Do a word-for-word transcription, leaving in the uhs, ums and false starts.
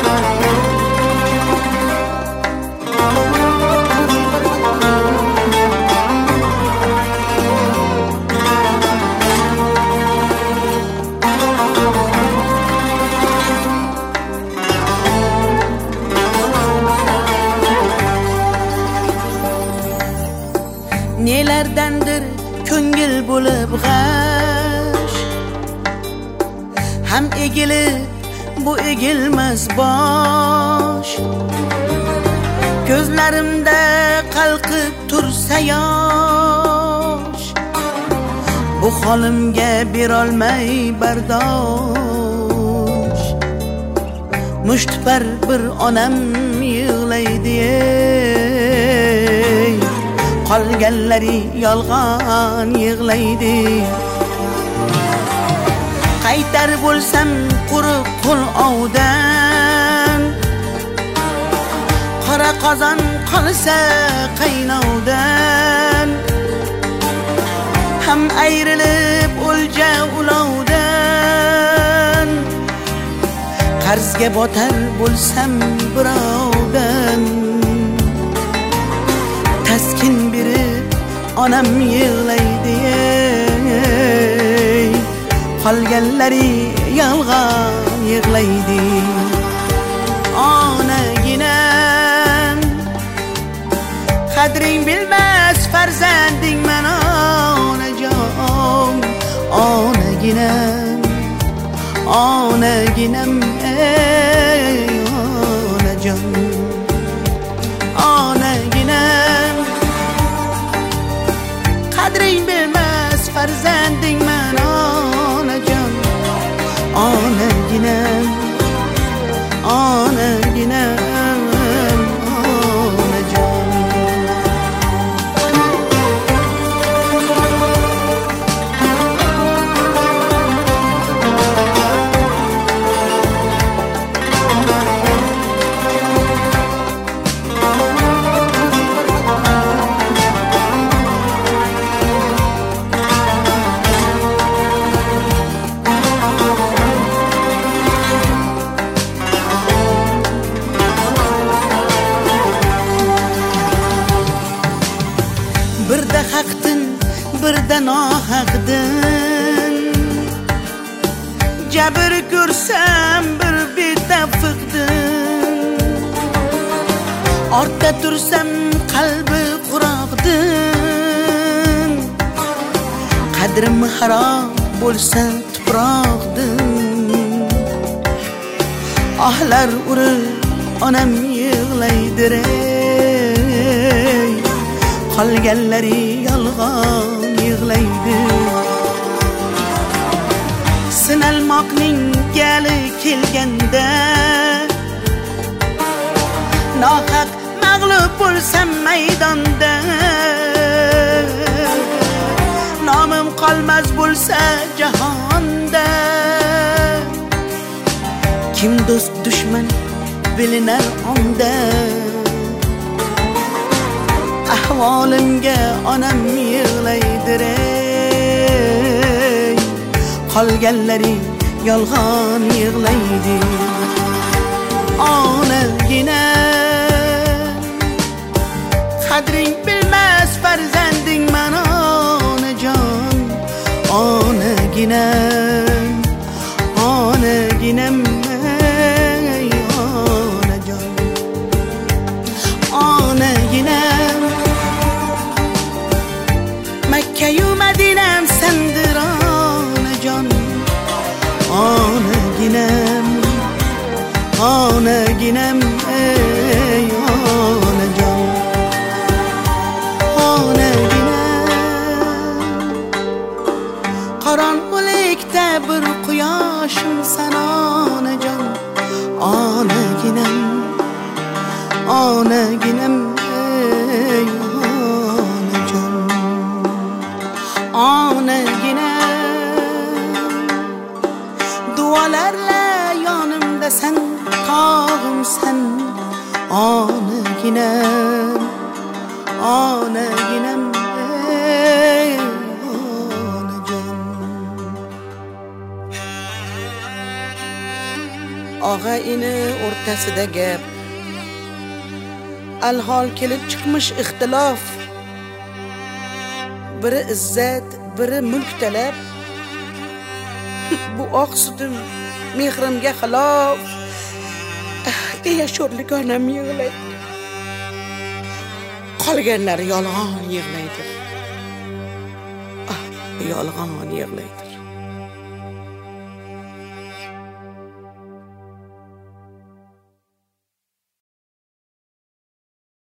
Nelerdendir ko'ngil bo'lib g'ash, ham egilib bu egilmas bosh. Ko'zlarimda qalqib tursa yosh, bu holimga berolmay bardosh. Mushtpar bir onam yig'laydi, qolganlari yolg'on yig'laydi. Qaytar bo'lsam quruq qo'l ovdan, qora qozon qolsa qaynovdan, ham ayrilib o'lja ulovdan, qarzga botar bo'lsam birovdan. Taskin berib onam yig'laydi, qolganlari yolg'on yig'laydi. Onaginam, qadring bilmas farzanding men onajon. Onaginam, onaginam ey onajon. Onaginam, qadring bilmas farzanding men onajon. Onaginam, onaginam onajon. Birda haqdin, birda nohaqdin, jabr ko'rsam bir betafiqdin. Ortda tursam qalbi quroqdin, qadrim harob bo'lsa tuproqdin. Ahlar urib onam yig'laydir, qolganlari yolg'on yig'laydi. Sinalmoqning gali kelganda, nohaq mag'lub bo'lsam maydonda, nomim qolmas bo'lsa jahonda. Kim do'st dushman bilinar onda, ahvolimga onam yig'laydir, qolganlari yolg'on yig'laydi. Onaginam, qadring bilmas farzanding men onajon. Onaginam, onaginam ey onajon. Onaginam, Makka-yu Madinam sendir onajon. Onaginam, onaginam ey onajon. Onaginam, qorong'ulikda bir quyoshimsan onajon. Onaginam, onaginam ey onajon. Onaginam, duolarla yonimdasan, tog'imsan. Onaginam, onaginam ey onajon. og'a ini o'rtasida gap, alhol kelib chiqmish ixtilof. Biri izzat, biri mulk talab. Bu oq sutim mehrimga xilof deya sho'rlik onam yig'laydi. Qolganlari yolg'on yig'laydi. Ah, yolg'on yig'laydi.